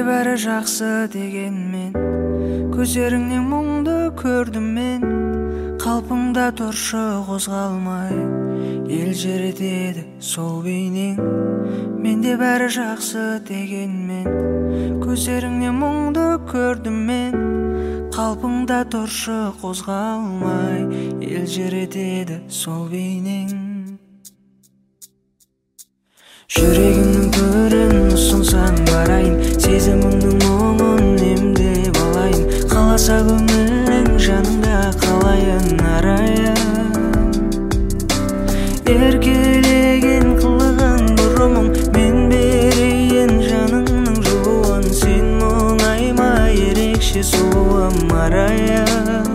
бәрі жақсы дегенмен, көздеріңнен мұңды көрдім мен. Қалпыңда тұршы қозғалмай, ел жеретеді сол бейнең. Менде бәрі жақсы дегенмен, көздеріңнен мұңды көрдім мен. Қалпыңда тұршы қозғалмай, ел жеретеді сол бейнең. Жүрегімнің төрін ұсынсаң барайын, сезіміңнің мұңын емдеп алайын. Қаласа көңілің жаныңда қалайын арайын. Еркелеген қылығың бұрымың, мен берейін жаныңның жылуын. Сен мұңайма ерекше сұлуым арайын.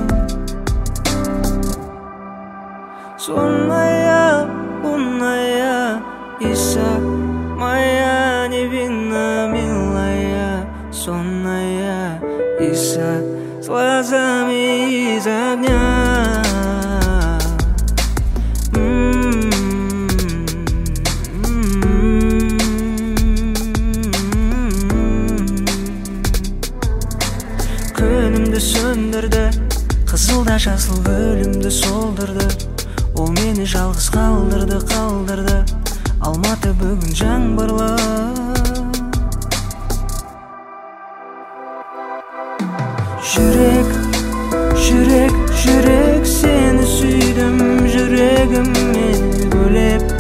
Сонная, унная, Иса моя невинно милая, сонная Иса с глазами из огня. Күнімді сөндірді, қызылда жасыл өлімді солдырды. Ол мені жалғыз қалдырды. Алматы бүгін жаңбырлы. Жүрек, сені сүйдім, жүрегіммен бөлеп.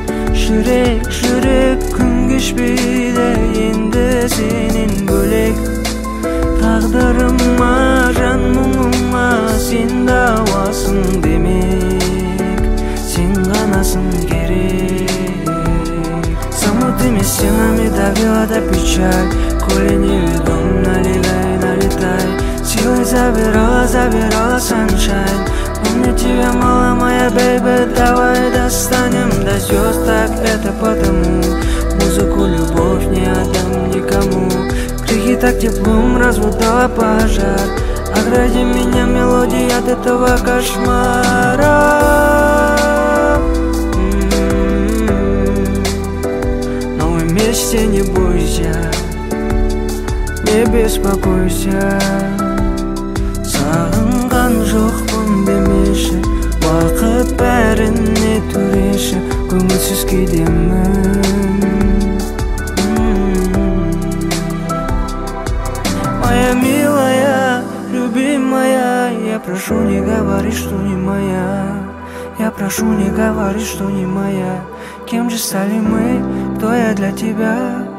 Жүрек, күн кешпейді енді сенен бөлек. Тағдырыма, жан мұңыма сен дауасың демек. Сен ғанасың керек. Замутыми стенами давила до печаль, коли неведом налетай. Силой забирала sunshine. Помню тебя, мала моя, бейби, давай достанем до звезд. Так это потому, музыку, любовь не отдам никому. Крики так теплом разводила пожар. Огради меня, мелодия от этого кошмара. Вместе не бойся, не беспокойся. Сағынған жоқпын демеші, уақыт бәріне төреші, көңілсіз кейдемін. Моя милая, любимая, я прошу, не говори, что не моя. Я прошу, не говори, что не моя. Кем же стали мы, кто я для тебя?